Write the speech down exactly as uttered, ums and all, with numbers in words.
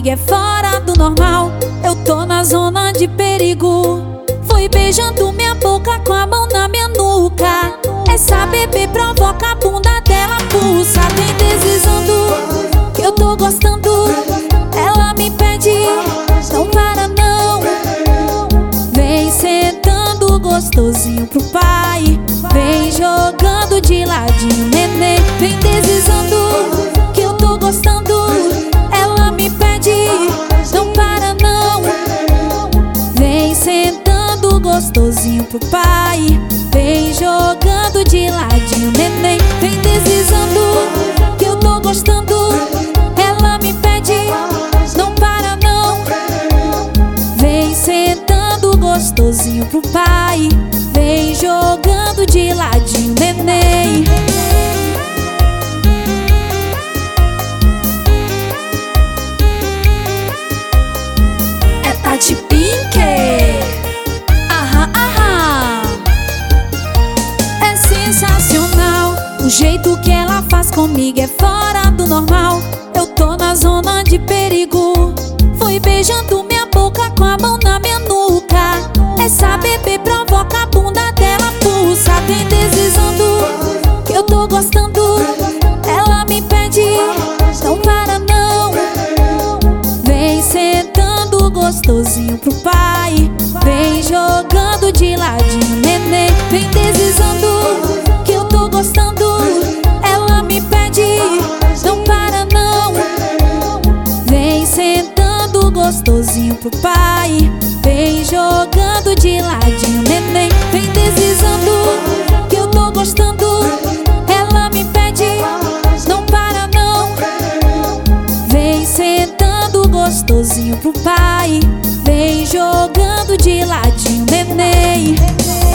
comigo é fora do normal. Eu tô na zona de perigo. Foi beijando minha boca com a mão na minha nuca. Essa bebê provoca a bunda dela pulsa. Vem deslizando, que eu tô gostando. Ela me pede, não para não. Vem sentando gostosinho pro pai. Vem jogando de ladinho, neném. Vem deslizando, que eu tô gostando. Ela me pede, não para não. Vem sentando gostosinho pro pai. Vem jogando de ladinho, neném. Vem deslizando, que eu tô gostando. Ela me pede, não para não. Vem sentando gostosinho pro pai. Vem jogando de ladinho, neném. É Tati Pink. Aham, aham. É sensacional. O jeito que ela faz comigo é fora do normal. Eu tô na zona de perigo. Foi beijando minha boca com a mão na minha nuca. Essa bebê provoca a bunda dela pulsa. Vem deslizando, que eu tô gostando. Ela me pede, não para não. Vem sentando gostosinho pro pai. Vem jogando de ladinho, neném. Vem deslizando, que eu tô gostando. Ela me pede, não para não. Vem sentando gostosinho pro pai. Vem jogando de ladinho, neném. Vem deslizando, que eu tô gostando. Ela me pede, não para não. Vem sentando gostosinho pro pai. Vem jogando de ladinho, neném.